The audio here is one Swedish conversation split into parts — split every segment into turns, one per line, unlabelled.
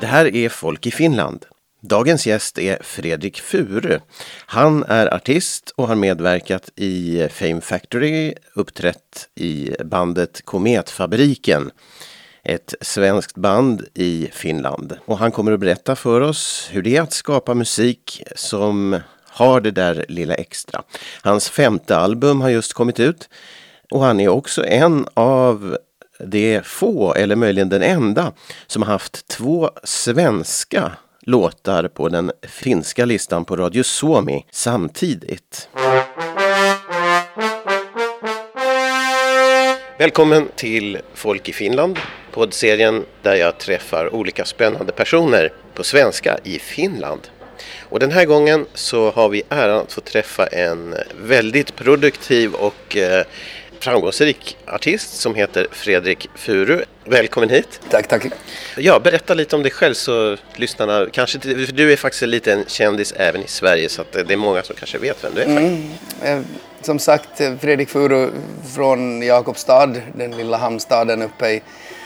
Det här är Folk i Finland. Dagens gäst är Fredrik Furu. Han är artist och har medverkat i Fame Factory, uppträtt i bandet Kometfabriken, ett svenskt band i Finland. Och han kommer att berätta för oss hur det är att skapa musik som har det där lilla extra. Hans 5:e album har just kommit ut och han är också en av de få, eller möjligen den enda, som har haft 2 svenska låtar på den finska listan på Radio Suomi samtidigt. Välkommen till Folk i Finland, poddserien där jag träffar olika spännande personer på svenska i Finland. Och den här gången så har vi äran att få träffa en väldigt produktiv och framgångsrik artist som heter Fredrik Furu. Välkommen hit.
Tack.
Ja, berätta lite om dig själv så lyssnarna kanske, för du är faktiskt lite en kändis även i Sverige så att det är många som kanske vet vem du är.
Som sagt, Fredrik Furu från Jakobstad, den lilla hamnstaden uppe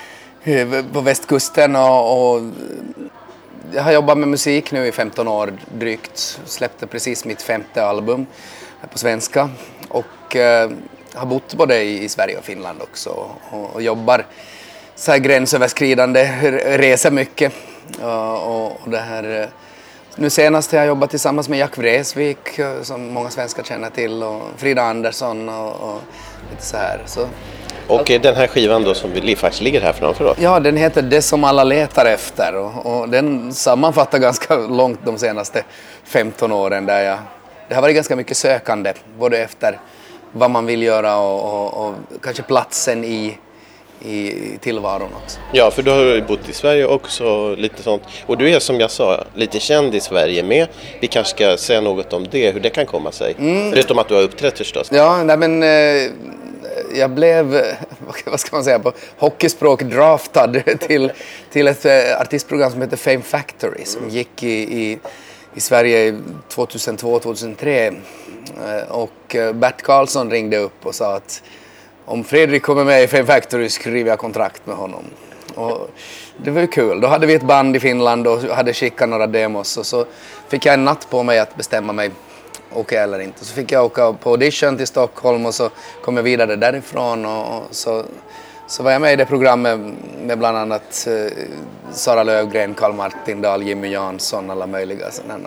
på västkusten och jag har jobbat med musik nu i 15 år drygt. Släppte precis mitt 5:e album på svenska och har bott både i Sverige och Finland också och jobbar så här gränsöverskridande, reser mycket och det här. Nu senast har jag jobbat tillsammans med Jack Vreeswijk som många svenskar känner till och Frida Andersson och lite så här. Så.
Och den här skivan då som vi faktiskt ligger här framför oss?
Ja, den heter Det som alla letar efter och den sammanfattar ganska långt de senaste 15 åren där det har varit ganska mycket sökande både efter vad man vill göra och kanske platsen i tillvaron också. Ja,
för du har ju bott i Sverige också, lite sånt. Och du är som jag sa, lite känd i Sverige med. Vi kanske ska säga något om det, hur det kan komma sig. Förutom att du har uppträtt förstås.
Ja, nej men jag blev, vad ska man säga, på hockeyspråk draftad till ett artistprogram som heter Fame Factory som gick i Sverige 2002-2003 och Bert Karlsson ringde upp och sa att om Fredrik kommer med i Fame Factory skriver jag kontrakt med honom. Och det var ju kul. Då hade vi ett band i Finland och hade skickat några demos och så fick jag en natt på mig att bestämma mig åka eller inte. Så fick jag åka på audition till Stockholm och så kom jag vidare därifrån och så var jag med i det programmet med bland annat Sara Lövgren, Carl Martindal, Jimmy Jansson, alla möjliga sådana.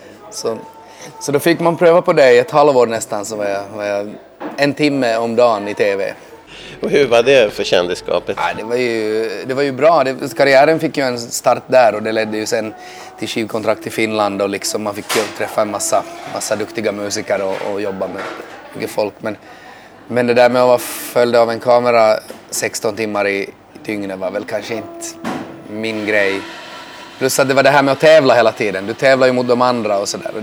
Så då fick man pröva på det i ett halvår nästan, så var jag 1 timme om dagen i tv.
Och hur var det för kändisskapet?
Ja, det var ju bra. Karriären fick ju en start där och det ledde ju sen till skivkontrakt i Finland och liksom man fick ju träffa en massa duktiga musiker och jobba med mycket folk. Men det där med att vara följd av en kamera 16 timmar i dygnet var väl kanske inte min grej. Plus att det var det här med att tävla hela tiden. Du tävlar ju mot de andra och sådär.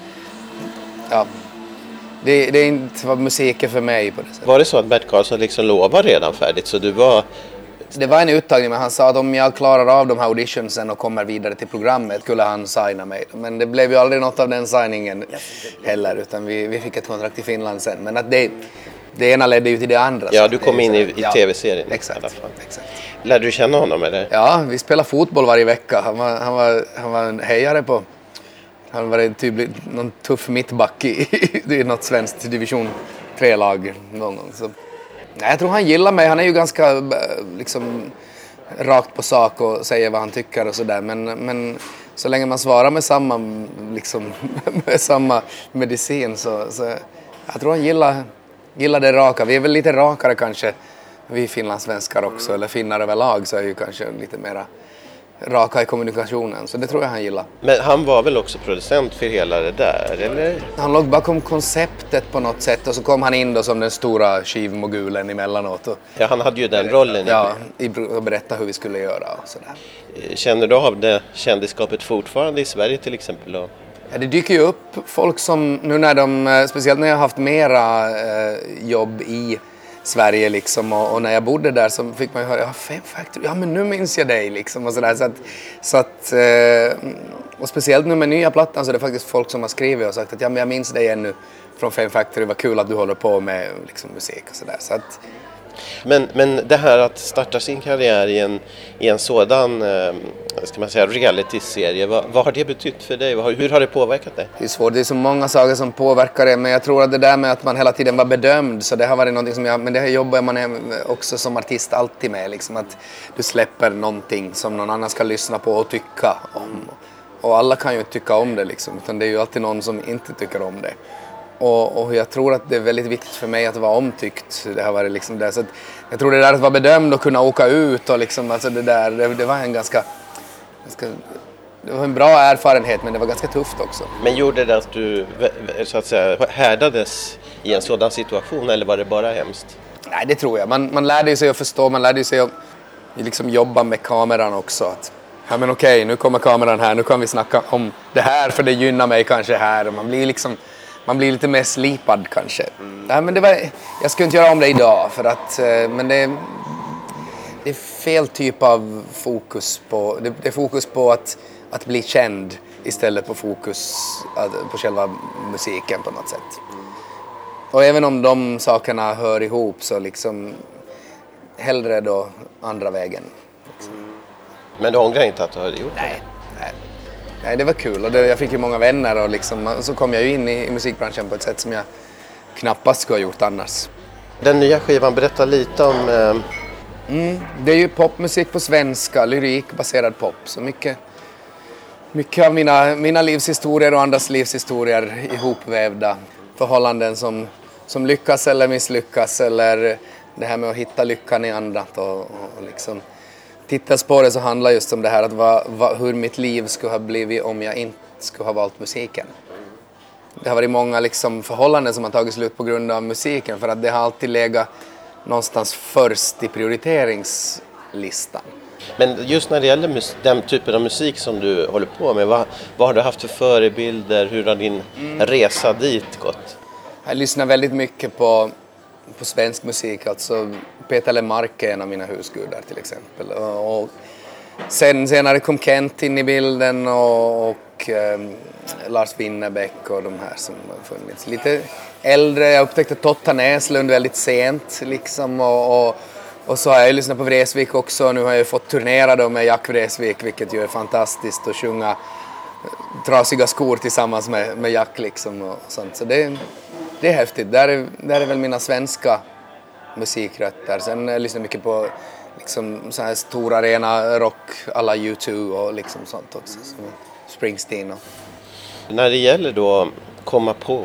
Det är inte vad musiken för mig på det sättet.
Var det så att Bert Karlsson liksom lovade redan färdigt så du var...
Det var en uttagning men han sa att om jag klarar av de här auditionsen och kommer vidare till programmet skulle han signa mig. Men det blev ju aldrig något av den signingen heller utan vi fick ett kontrakt i Finland sen. Men att det ena ledde ju till det andra.
Ja, du kom in i tv-serien.
Exakt.
Lärde du känna honom eller?
Ja, vi spelade fotboll varje vecka. Han var en hejare på... Han var typ någon tuff mittback i något svenskt division 3-lag någon gång. Så, nej, jag tror han gillar mig. Han är ju ganska liksom rakt på sak och säger vad han tycker och sådär. Men så länge man svarar med samma, liksom, med samma medicin så jag tror han gillar det raka. Vi är väl lite rakare kanske, vi finlandssvenskar också. Eller finnar överlag så är ju kanske lite mera raka i kommunikationen, så det tror jag han gillar.
Men han var väl också producent för hela det där, eller?
Han låg bakom konceptet på något sätt och så kom han in då som den stora skivmogulen emellanåt.
Ja, han hade ju den rollen.
Ja, och berätta hur vi skulle göra och sådär.
Känner du av det kändisskapet fortfarande i Sverige till exempel då?
Ja, det dyker ju upp folk som nu när speciellt när jag har haft mera jobb i Sverige liksom och när jag bodde där så fick man ju höra ja, Fame Factory, ja men nu minns jag dig liksom och sådär så att och speciellt nu med nya plattan så är det faktiskt folk som har skrivit och sagt att ja men jag minns dig ännu från Fame Factory, vad kul att du håller på med liksom musik och sådär så att
Men det här att starta sin karriär i en sådan ska man säga, reality-serie, vad har det betytt för dig? Hur har det påverkat dig?
Det är svårt, det är så många saker som påverkar det, men jag tror att det där med att man hela tiden var bedömd, så det har varit någonting som men det här jobbar man också som artist alltid med, liksom att du släpper någonting som någon annan ska lyssna på och tycka om. Och alla kan ju inte tycka om det liksom, utan det är ju alltid någon som inte tycker om det. Och jag tror att det är väldigt viktigt för mig att vara omtyckt. Det har varit liksom det. Så att jag tror det där att vara bedömd och kunna åka ut och liksom, alltså det var en det var en bra erfarenhet, men det var ganska tufft också.
Men gjorde det att du så att säga härdades i en sådan situation, eller var det bara hemskt?
Nej, det tror jag. Man lärde sig att förstå, man lärde sig att liksom jobba med kameran också. Att, ja men okej, nu kommer kameran här, nu kan vi snacka om det här för det gynnar mig kanske här. Och man blir lite mer slipad kanske. Nej, men jag skulle inte göra om det idag, för att, men det är fel typ av fokus på, det är fokus på att bli känd istället på fokus på själva musiken på något sätt. Och även om de sakerna hör ihop, så liksom hellre då andra vägen.
Men du ångrar inte att du hade gjort det?
Nej, det var kul, och jag fick ju många vänner, och liksom, så kom jag ju in i musikbranschen på ett sätt som jag knappast skulle ha gjort annars.
Den nya skivan, berättar lite om...
Det är ju popmusik på svenska, lyrikbaserad pop, så mycket av mina livshistorier och andras livshistorier ihopvävda. Förhållanden som lyckas eller misslyckas, eller det här med att hitta lyckan i annat, och liksom tittas på det, så handlar just om det här att hur mitt liv skulle ha blivit om jag inte skulle ha valt musiken. Det har varit många liksom förhållanden som har tagit slut på grund av musiken, för att det har alltid legat någonstans först i prioriteringslistan.
Men just när det gäller den typen av musik som du håller på med, vad har du haft för förebilder? Hur har din resa dit gått?
Jag lyssnar väldigt mycket på svensk musik, alltså Peter Lemark är en av mina husgudar till exempel. Och senare kom Kent in i bilden, och Lars Winnerbäck och de här som har funnits. Lite äldre, jag upptäckte Totta Näslund väldigt sent liksom, och så har jag lyssnat på Vreeswijk också. Nu har jag fått turnera då med Jack Vreeswijk, vilket ju är fantastiskt, att sjunga trasiga skor tillsammans med Jack liksom, och sånt. Så det är häftigt. Där är väl mina svenska musikrötter. Sen lyssnar jag mycket på liksom så här stora arena rock alla U2 och liksom sånt också, som Springsteen.
När det gäller då komma på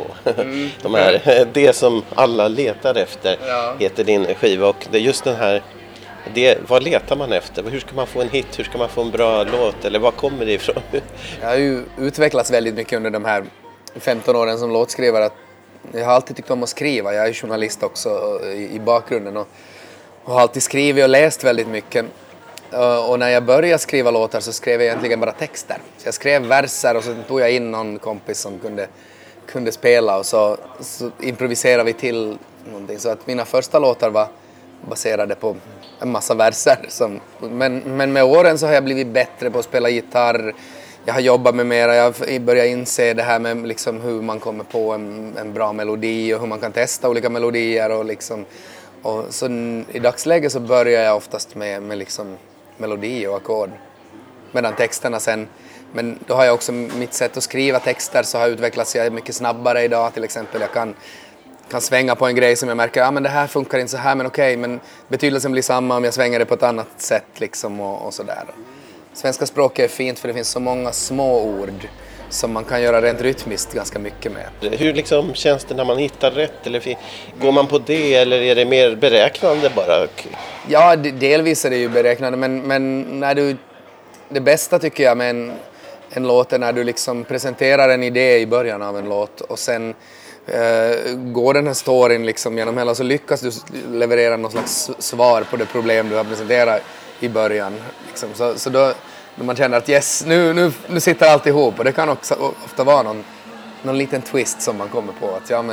det som alla letar efter, heter din skiva, och det är just den här, vad letar man efter? Hur ska man få en hit? Hur ska man få en bra låt? Eller vad kommer det ifrån?
Jag har ju utvecklats väldigt mycket under de här 15 åren som låtskrivare. Att jag har alltid tyckt om att skriva. Jag är journalist också i bakgrunden, och har alltid skrivit och läst väldigt mycket. Och när jag började skriva låtar så skrev jag egentligen bara texter. Så jag skrev verser, och så tog jag in någon kompis som kunde spela, och så improviserade vi till någonting. Så att mina första låtar var baserade på en massa verser. Men med åren så har jag blivit bättre på att spela gitarr. Jag har jobbat med mera, jag har börjat inse det här med liksom hur man kommer på en bra melodi, och hur man kan testa olika melodier. Och så i dagsläget så börjar jag oftast med liksom melodi och ackord. Medan texterna sen, men då har jag också mitt sätt att skriva texter, så har utvecklats jag mycket snabbare idag. Till exempel jag kan svänga på en grej som jag märker, men det här funkar inte så här, men okej, men betydelsen blir samma om jag svänger det på ett annat sätt liksom, och sådär. Svenska språket är fint, för det finns så många små ord som man kan göra rent rytmiskt ganska mycket med.
Hur liksom känns det när man hittar rätt? Eller går man på det, eller är det mer beräknande bara?
Ja, delvis är det ju beräknande, men när det bästa tycker jag med en låt är när du liksom presenterar en idé i början av en låt, och sen går den här storyn liksom genom hela, så lyckas du leverera någon slags svar på det problem du har presenterat i början. Liksom. Så då när man känner att yes, nu sitter allt ihop, och det kan också ofta vara någon liten twist som man kommer på, att ja, men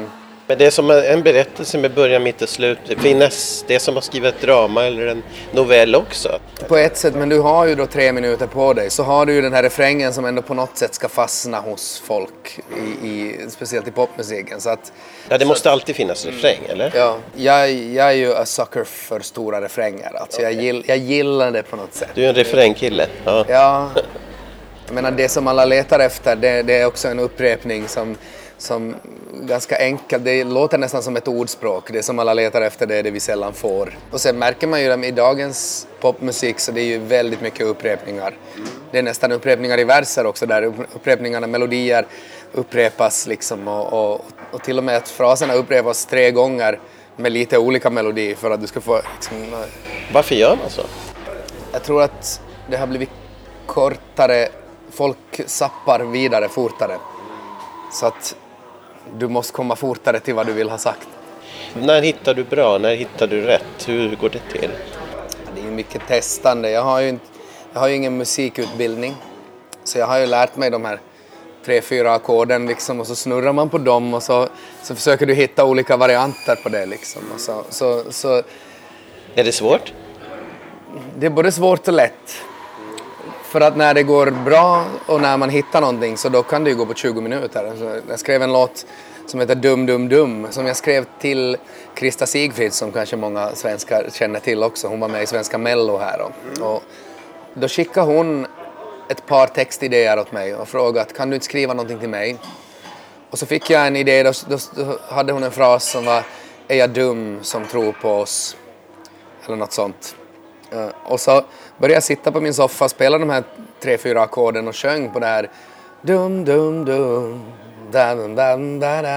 Men det är som en berättelse med början, mitt och slut. Det finns det som att skriva ett drama eller en novell också.
På ett sätt, men du har ju då 3 minuter på dig. Så har du ju den här refrängen som ändå på något sätt ska fastna hos folk, speciellt i popmusiken. Så att,
Ja, det måste alltid finnas refräng, eller?
ja, jag är ju a sucker för stora refränger. Alltså jag gillar det på något sätt.
Du är en refrängkille. Ja.
Ja, jag menar det som alla letar efter, det är också en upprepning som ganska enkelt, det låter nästan som ett ordspråk. Det som alla letar efter, det är det vi sällan får. Och sen märker man ju i dagens popmusik så det är ju väldigt mycket upprepningar. Det är nästan upprepningar i verser också, där upprepningarna, melodier upprepas liksom och till och med att fraserna upprepas 3 gånger med lite olika melodi för att du ska få liksom,
Varför gör man så?
jag tror att det har blivit kortare, folk zappar vidare fortare. Så att du måste komma fortare till vad du vill ha sagt.
När hittar du bra? När hittar du rätt? Hur går det till?
Det är ju mycket testande. Jag har ju ingen musikutbildning. Så jag har ju lärt mig de här 3-4 ackorden liksom, och så snurrar man på dem och så försöker du hitta olika varianter på det liksom. Och så
Är det svårt?
det är både svårt och lätt. För att när det går bra och när man hittar någonting så då kan det ju gå på 20 minuter. Så jag skrev en låt som heter Dum Dum Dum som jag skrev till Krista Sigfrid som kanske många svenskar känner till också. Hon var med i Svenska Mello här och då skickade hon ett par textidéer åt mig och frågade kan du inte skriva någonting till mig? Och så fick jag en idé, då hade hon en fras som var är jag dum som tror på oss? Eller något sånt. Och så började jag sitta på min soffa, spela de här 3-4 ackorden och sjöng på det här dum dum dum da dum dum da da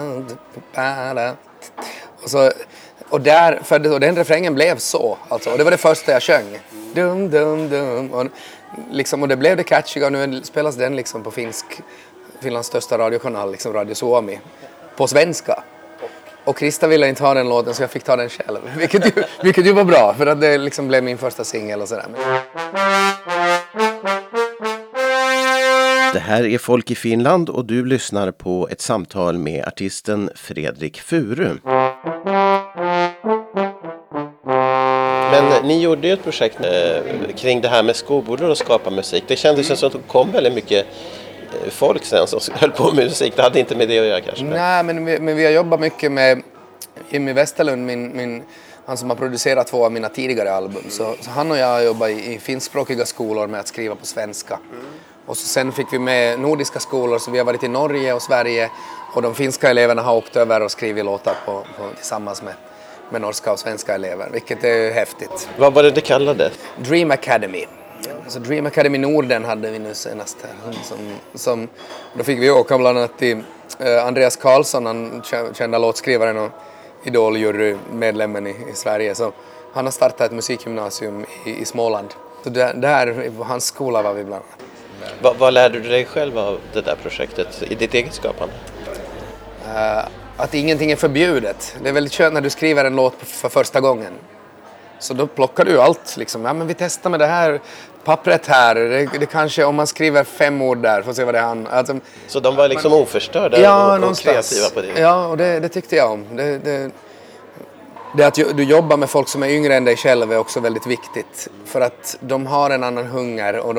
da. Och den refrängen blev så alltså, och det var det första jag sjöng. Dum dum dum och det blev det catchiga och nu spelas den liksom på Finlands största radiokanal liksom Radio Suomi på svenska. Och Krista ville inte ha den låten så jag fick ta den själv. Vilket ju var bra för att det liksom blev min första singel och sådär.
Det här är Folk i Finland och du lyssnar på ett samtal med artisten Fredrik Furu. Men ni gjorde ju ett projekt kring det här med skolbordar och skapa musik. Det kändes som att det kom väldigt mycket folk sen som höll på med musik. Det hade inte med det att göra kanske.
Nej, men vi har jobbat mycket med Jimmy Westerlund, han som har producerat 2 av mina tidigare album. Så han och jag har jobbat i finskspråkiga skolor med att skriva på svenska. Och så sen fick vi med nordiska skolor så vi har varit i Norge och Sverige och de finska eleverna har åkt över och skrivit låtar tillsammans med norska och svenska elever, vilket är häftigt.
Vad var det kallades?
Dream Academy. Så Dream Academy Norden hade vi nu senast här. Då fick vi åka bland annat till Andreas Karlsson, han kända låtskrivaren och idoljury-medlemmen i Sverige. Så han har startat ett musikgymnasium i Småland. Så där på hans skola var vi bland annat.
Vad lärde du dig själv av det där projektet i ditt eget skapande?
Att ingenting är förbjudet. Det är väldigt skönt när du skriver en låt för första gången. Så då plockar du allt liksom. Ja, men vi testar med det här pappret här. Det kanske om man skriver 5 ord där får se vad det är. Alltså,
så de var liksom oförstörda och kreativa på det?
Ja, och det tyckte jag om. Det att du jobbar med folk som är yngre än dig själv är också väldigt viktigt. För att de har en annan hunger och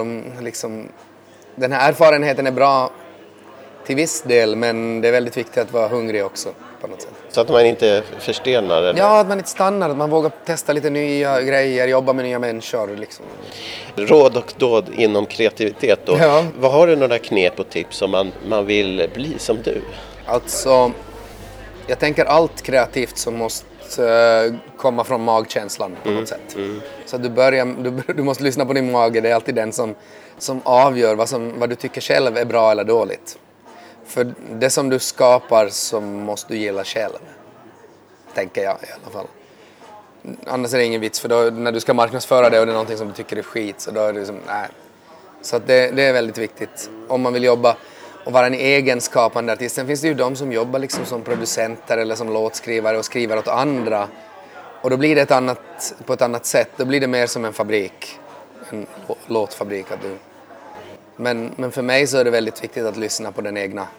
den här erfarenheten är bra till viss del, men det är väldigt viktigt att vara hungrig också på något sätt.
Så att man inte förstenar? Eller?
Ja, att man inte stannar, att man vågar testa lite nya grejer, jobba med nya människor. Liksom.
Råd och dåd inom kreativitet då.
Ja.
Vad har du några knep och tips om man vill bli som du?
Alltså, jag tänker allt kreativt som måste komma från magkänslan på något sätt. Så att du måste lyssna på din mage, det är alltid den som avgör vad du tycker själv är bra eller dåligt. För det som du skapar så måste du gilla själv, tänker jag i alla fall. Annars är det ingen vits, för då, när du ska marknadsföra det och det är någonting som du tycker är skit, så då är det liksom, nej. Så att det är väldigt viktigt om man vill jobba och vara en egen skapande artist. Sen finns det ju de som jobbar liksom som producenter eller som låtskrivare och skriver åt andra. Och då blir det på ett annat sätt. Då blir det mer som en fabrik, en låtfabrik. Men för mig så är det väldigt viktigt att lyssna på den egna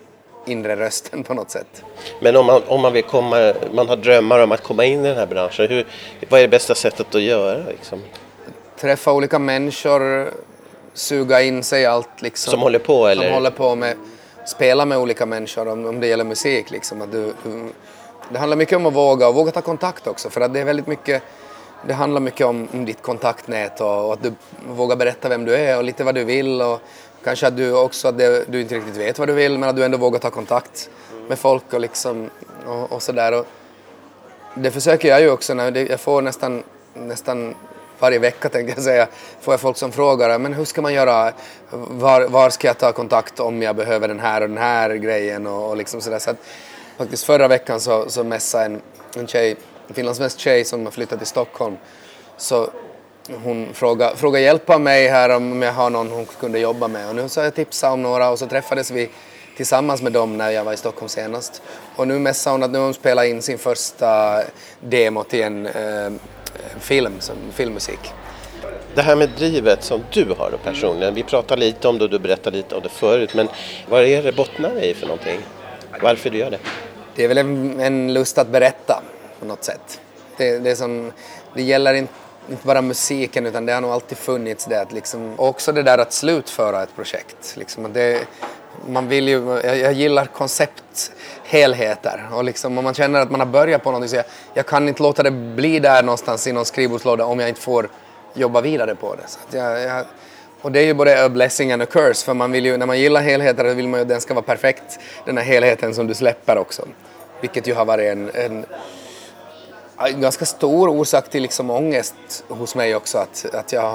inre rösten på något sätt.
Men om man vill man har drömmar om att komma in i den här branschen, vad är det bästa sättet att göra liksom?
Träffa olika människor, suga in sig allt liksom.
Som håller på eller?
Som håller på med, spela med olika människor om det gäller musik liksom. Att det handlar mycket om att våga ta kontakt också, för att det är väldigt mycket, det handlar mycket om ditt kontaktnät och att du vågar berätta vem du är och lite vad du vill, och kanske att du också att du inte riktigt vet vad du vill, men att du ändå vågar ta kontakt med folk och liksom och sådär. Och det försöker jag ju också när jag får nästan varje vecka, tänker jag säga, får jag folk som frågar, men hur ska man göra, var ska jag ta kontakt om jag behöver den här grejen och liksom sådär. Så att faktiskt förra veckan så mässade en tjej, en finlandssvensk tjej som har flyttat till Stockholm, så hon frågade hjälp av mig här om jag har någon hon kunde jobba med, och nu så har jag tipsat om några och så träffades vi tillsammans med dem när jag var i Stockholm senast, och nu mässade hon att nu hon spelar in sin första demo till en filmmusik.
Det här med drivet som du har då personligen, vi pratar lite om det och du berättar lite om det förut, men vad är det bottnar i för någonting? Varför du gör det?
Det är väl en lust att berätta på något sätt. Det gäller inte bara musiken, utan det har nog alltid funnits det att liksom, också det där att slutföra ett projekt liksom, att man vill ju, jag gillar koncepthelheter, och liksom om man känner att man har börjat på någonting, så jag kan inte låta det bli där någonstans i någon skrivbordslåda om jag inte får jobba vidare på det. Så att och det är ju både a blessing and a curse, för man vill ju, när man gillar helheter, så vill man ju att den ska vara perfekt, den här helheten som du släpper också, vilket ju har varit en ganska stor orsak till liksom ångest hos mig också, att jag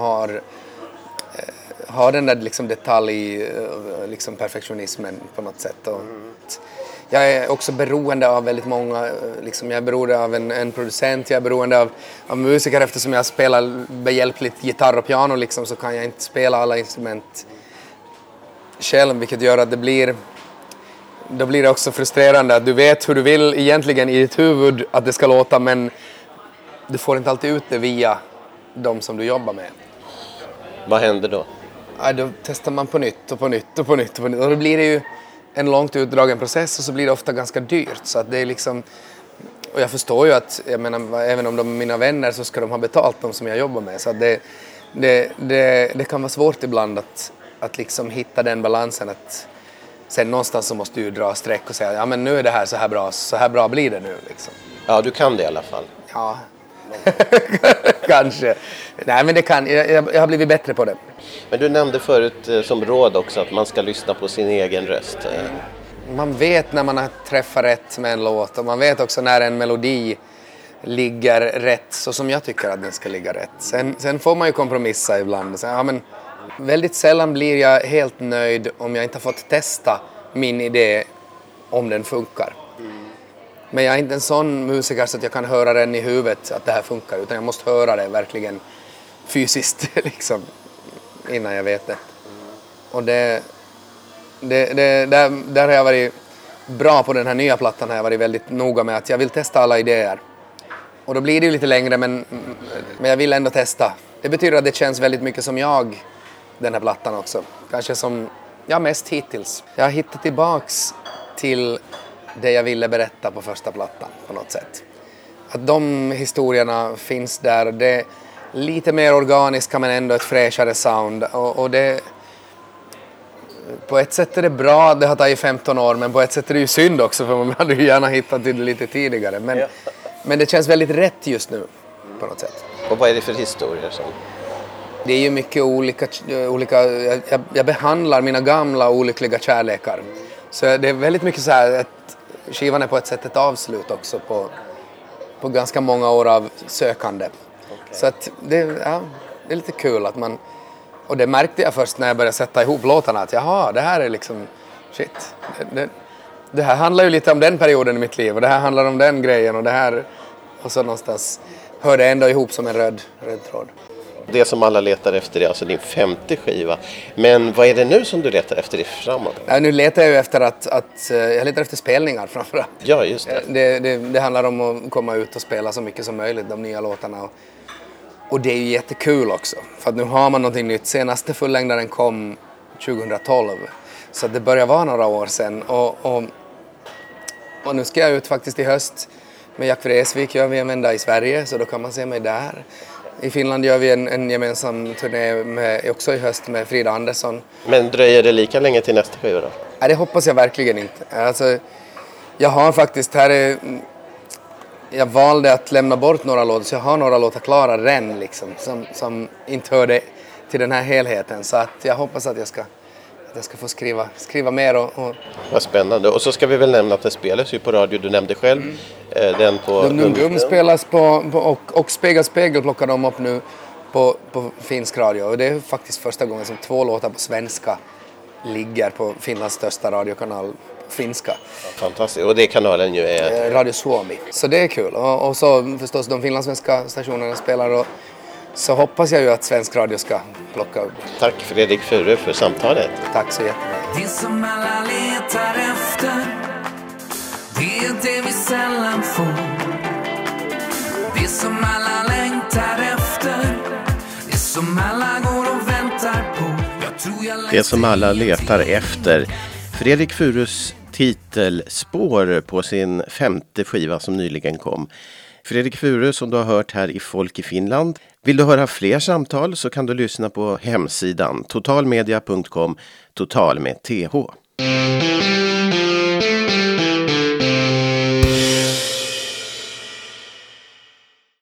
har den där liksom detalj, liksom perfektionismen på något sätt. Och jag är också beroende av väldigt många, liksom jag är beroende av en producent, jag är beroende av musiker, eftersom jag spelar behjälpligt gitarr och piano liksom, så kan jag inte spela alla instrument själv, vilket gör att då blir det också frustrerande att du vet hur du vill egentligen i ditt huvud att det ska låta, men du får inte alltid ut det via de som du jobbar med.
Vad händer då?
Ja, då testar man på nytt och på nytt. Och då blir det ju en långt utdragen process, och så blir det ofta ganska dyrt. Så att det är liksom, och jag förstår ju att, jag menar, även om de är mina vänner så ska de ha betalt, de som jag jobbar med. Så att det kan vara svårt ibland att liksom hitta den balansen, att sen någonstans så måste du dra streck och säga, ja men nu är det här så här bra blir det nu liksom.
Ja, du kan det i alla fall.
Ja, kanske. Nej, men det kan, jag har blivit bättre på det.
Men du nämnde förut som råd också att man ska lyssna på sin egen röst.
Man vet när man har träffat rätt med en låt, och man vet också när en melodi ligger rätt, så som jag tycker att den ska ligga rätt. Sen får man ju kompromissa ibland. Ja, men väldigt sällan blir jag helt nöjd om jag inte har fått testa min idé om den funkar. Men jag är inte en sån musiker så att jag kan höra den i huvudet att det här funkar, utan jag måste höra det verkligen fysiskt liksom, innan jag vet det. Och där har jag varit bra på den här nya plattan, har jag varit väldigt noga med att jag vill testa alla idéer. Och då blir det ju lite längre, men jag vill ändå testa. Det betyder att det känns väldigt mycket som den här plattan också. Kanske som jag mest hittills. Jag har hittat tillbaks till det jag ville berätta på första plattan på något sätt. Att de historierna finns där. Det är lite mer organiska, men ändå ett fräschare sound. Och det, på ett sätt är det bra att det har tagit 15 år, men på ett sätt är det ju synd också, för man hade ju gärna hittat det lite tidigare. Men det känns väldigt rätt just nu på något sätt.
Och vad är det för historier som?
Det är ju mycket olika jag behandlar mina gamla olyckliga kärlekar. Så det är väldigt mycket så här att skivan är på ett sätt ett avslut också på ganska många år av sökande. Okay. Så att det är lite kul att man, och det märkte jag först när jag började sätta ihop låtarna, att jaha, det här är liksom shit. Det här handlar ju lite om den perioden i mitt liv, och det här handlar om den grejen, och det här, och så någonstans hör det ändå ihop som en röd tråd.
Det som alla letar efter är alltså din 50 skiva. Men vad är det nu som du letar efter framåt?
Ja, nu letar jag ju efter jag letar efter spelningar framförallt.
Ja, just det.
Det handlar om att komma ut och spela så mycket som möjligt, de nya låtarna. Och det är ju jättekul också, för att nu har man någonting nytt. Senaste fullängdaren kom 2012, så det börjar vara några år sedan. Och Och nu ska jag ut faktiskt i höst med Jack Vreeswijk, gör vi en vända i Sverige, så då kan man se mig där. I Finland gör vi en gemensam turné också i höst med Frida Andersson.
Men dröjer det lika länge till nästa skiva då?
Nej, det hoppas jag verkligen inte. Alltså, jag har faktiskt jag valde att lämna bort några låtar, så jag har några låtar klara redan liksom, som inte hörde till den här helheten. Så att jag hoppas att jag ska få skriva mer.
Vad spännande. Och så ska vi väl nämna att det spelas ju på radio, du nämnde själv. Den på
Dum spelas och Spegel plockar de upp nu på finsk radio. Och det är faktiskt första gången som 2 låtar på svenska ligger på Finlands största radiokanal, finska.
Fantastiskt. Och det kanalen ju är
Radio Suomi. Så det är kul. Och så förstås de finlandssvenska stationerna spelar, och så hoppas jag ju att svensk radio ska plocka upp.
Tack Fredrik Furu för samtalet.
Tack så jättemycket.
Det som alla letar efter, det är det vi sällan får. Det som alla längtar efter, det som alla går och väntar på.
Det som alla letar efter. Fredrik Furus titelspår på sin 5:e skiva som nyligen kom. Fredrik Furu som du har hört här i Folk i Finland. Vill du höra fler samtal så kan du lyssna på hemsidan totalmedia.com, total med TH.